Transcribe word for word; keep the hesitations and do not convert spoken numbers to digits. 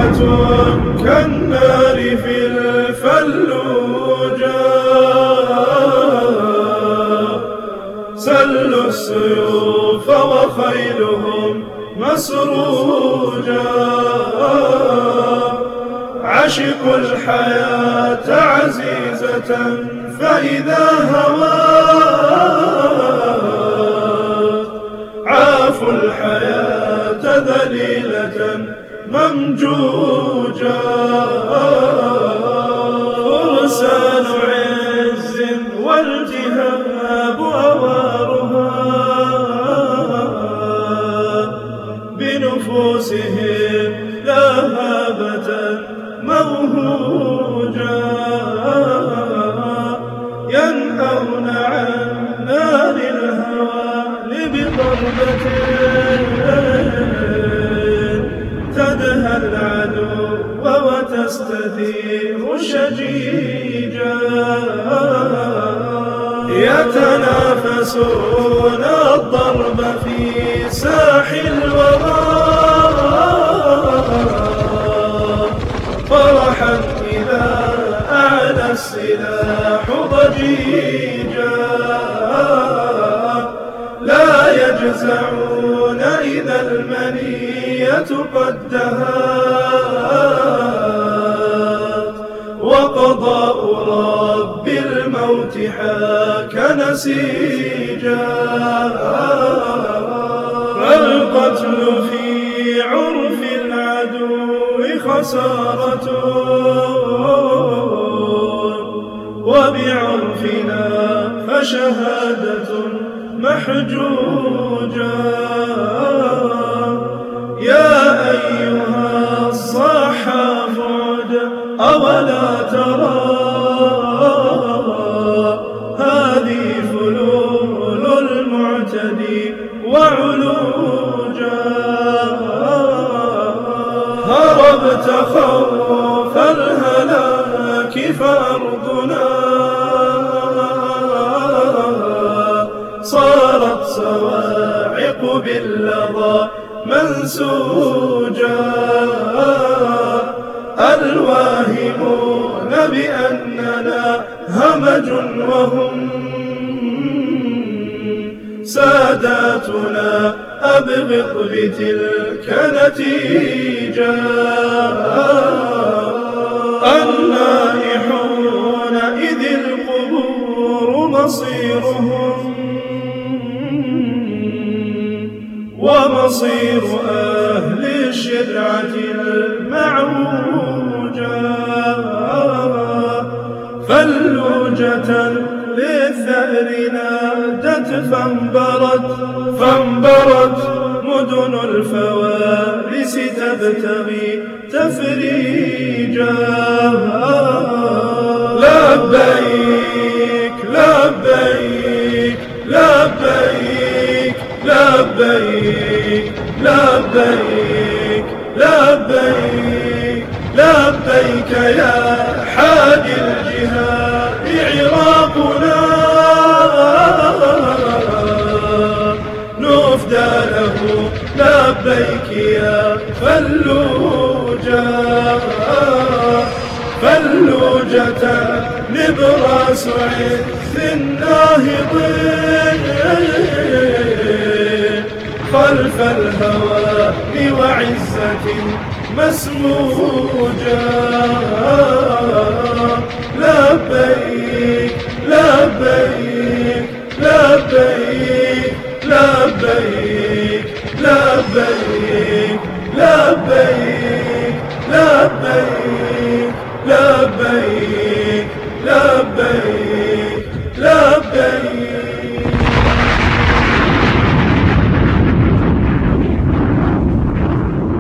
كلمة كالنار في الفلوجة سلوا السيوف وخيلهم مسروجة عشقوا الحياة عزيزة فإذا هوات عافوا الحياة ذليلة ممجوجة فرسان عز والتهاب أوارها بنفوسهم لهابة موهوجة ينهون عن نار الهوان بضربة تدهى العدو وتستثير شجيجا يتنافسون الضرب في ساح الوغى فرحا إذا أعلى السلاح ضجيجا لا يجزعون إذا المنية قد دهات وقضاء رب الموت حاك نسيجا القتل في عرف العدو خسارة وبعرفنا فشهادة محجوجة يا أيها الصحاف عد أولا ترى هذه فلول المعتدي وعلوجا هربت خوف الهلاك فأرضنا صارت صواعق باللظى منسوجا الواهمون بأننا همج وهم ساداتنا أبغض بتلك نتيجا النائحون إذ القبور مصيرهم ومصير أهل الشرعة المعوجة فلوجة للثأر نادت فانبرت فانبرت مدن الفوارس تبتغي تفريجا لبيك لبيك لبيك لبيك لبيك لبيك لبيك يا حادي الجهاد عراقنا نفدى له لبيك يا فلوجة فلوجة نبراس عز الناهضين خلف الهوان وعزة مسموجة لبيك لبيك لبيك لبيك لبيك